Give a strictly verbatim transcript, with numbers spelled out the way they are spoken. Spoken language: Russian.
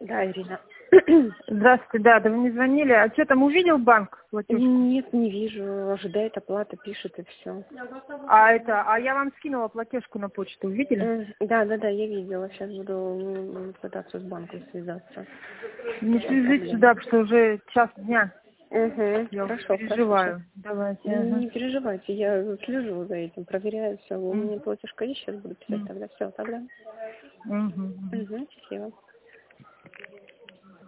Да, Ирина. Здравствуйте, да, да вы мне звонили. А что там, увидел банк платежку? Нет, не вижу. Ожидает оплата, пишет и все. А это, а я вам скинула платежку на почту, увидели? Да, да, да, я видела. Сейчас буду м, пытаться с банком связаться. Не свяжитесь сюда, потому что уже час дня. Угу, Я уже хорошо, переживаю. хорошо. Давайте, Не, ага. не переживайте, я слежу за этим, проверяю все. У М. меня платежка есть, сейчас буду писать М. тогда. Все, тогда. Мгм, мгм. Угу, счастливо.